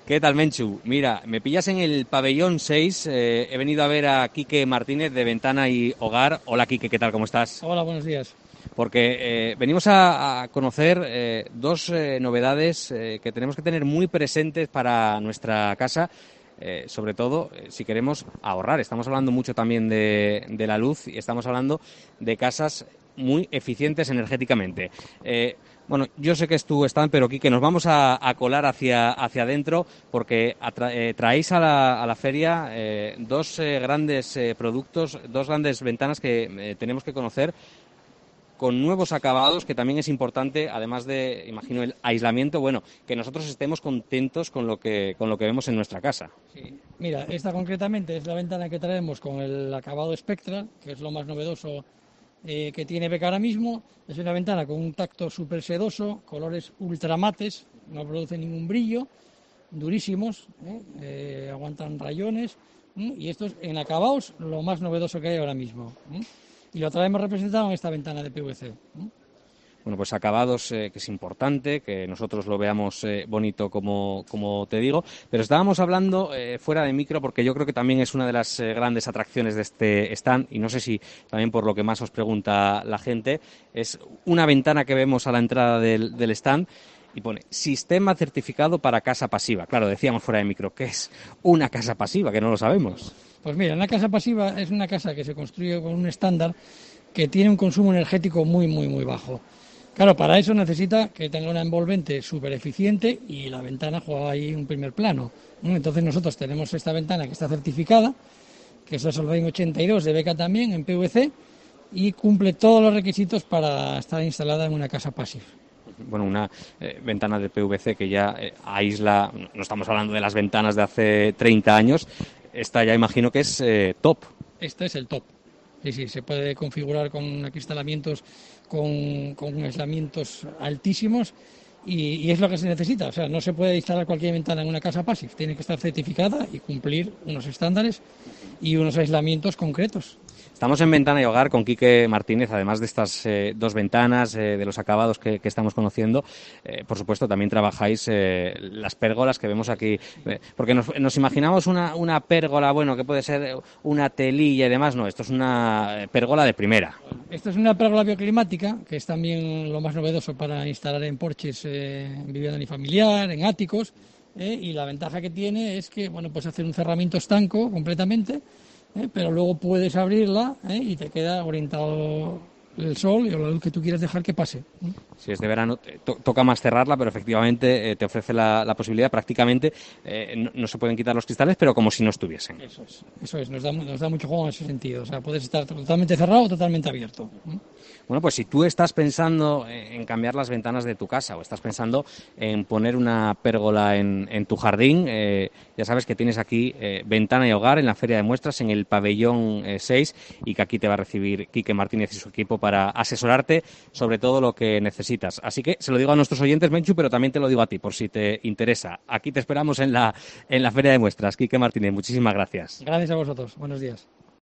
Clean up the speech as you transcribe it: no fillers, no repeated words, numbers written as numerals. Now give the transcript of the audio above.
¿Qué tal, Menchu? Mira, me pillas en el pabellón 6, he venido a ver a Quique Martínez de Ventana y Hogar. Hola, Quique, ¿qué tal? ¿Cómo estás? Hola, buenos días. Porque venimos a conocer dos novedades que tenemos que tener muy presentes para nuestra casa, sobre todo si queremos ahorrar. Estamos hablando mucho también de la luz y estamos hablando de casas muy eficientes energéticamente. Bueno, yo sé que es tu stand, pero Quique, nos vamos a colar hacia adentro porque traéis a la feria dos grandes productos, dos grandes ventanas que tenemos que conocer con nuevos acabados, que también es importante, además de, imagino, el aislamiento, bueno, que nosotros estemos contentos con lo que vemos en nuestra casa. Sí. Mira, esta concretamente es la ventana que traemos con el acabado Spectral, que es lo más novedoso que tiene Beca ahora mismo. Es una ventana con un tacto súper sedoso, colores ultramates, no produce ningún brillo, durísimos, aguantan rayones, y esto es en acabados lo más novedoso que hay ahora mismo. Y lo traemos representado en esta ventana de PVC. Bueno, pues acabados, que es importante, que nosotros lo veamos bonito, como te digo. Pero estábamos hablando fuera de micro, porque yo creo que también es una de las grandes atracciones de este stand, y no sé si también por lo que más os pregunta la gente, es una ventana que vemos a la entrada del stand y pone sistema certificado para casa pasiva. Claro, decíamos fuera de micro, ¿qué es una casa pasiva? Que no lo sabemos. Pues mira, una casa pasiva es una casa que se construye con un estándar que tiene un consumo energético muy, muy, muy bajo. Claro, para eso necesita que tenga una envolvente súper eficiente y la ventana juega ahí un primer plano. Entonces nosotros tenemos esta ventana que está certificada, que es la Solvay 82 de Beca también, en PVC, y cumple todos los requisitos para estar instalada en una casa pasiva. Bueno, una ventana de PVC que ya aísla, no estamos hablando de las ventanas de hace 30 años, esta ya imagino que es top. Este es el top. Sí, se puede configurar con acristalamientos, con aislamientos altísimos y es lo que se necesita. O sea, no se puede instalar cualquier ventana en una casa passive, tiene que estar certificada y cumplir unos estándares y unos aislamientos concretos. Estamos en Ventana y Hogar con Quique Martínez, además de estas dos ventanas, de los acabados que estamos conociendo. Por supuesto, también trabajáis las pérgolas que vemos aquí, porque nos imaginamos una pérgola, bueno, que puede ser una telilla y demás. No, esto es una pérgola de primera. Esto es una pérgola bioclimática, que es también lo más novedoso para instalar en porches, en vivienda unifamiliar, en áticos, y la ventaja que tiene es que, bueno, puedes hacer un cerramiento estanco completamente, pero luego puedes abrirla y te queda orientado el sol y la luz que tú quieras dejar que pase. Si es de verano, toca más cerrarla, pero efectivamente te ofrece la posibilidad. Prácticamente no se pueden quitar los cristales, pero como si no estuviesen. Eso es, nos da mucho juego en ese sentido. O sea, puedes estar totalmente cerrado o totalmente abierto. Bueno, pues si tú estás pensando en cambiar las ventanas de tu casa o estás pensando en poner una pérgola en tu jardín, ya sabes que tienes aquí Ventana y Hogar en la Feria de Muestras en el pabellón 6 y que aquí te va a recibir Quique Martínez y su equipo para asesorarte sobre todo lo que necesitas. Así que se lo digo a nuestros oyentes, Menchu, pero también te lo digo a ti por si te interesa. Aquí te esperamos en la Feria de Muestras. Quique Martínez, muchísimas gracias. Gracias a vosotros. Buenos días.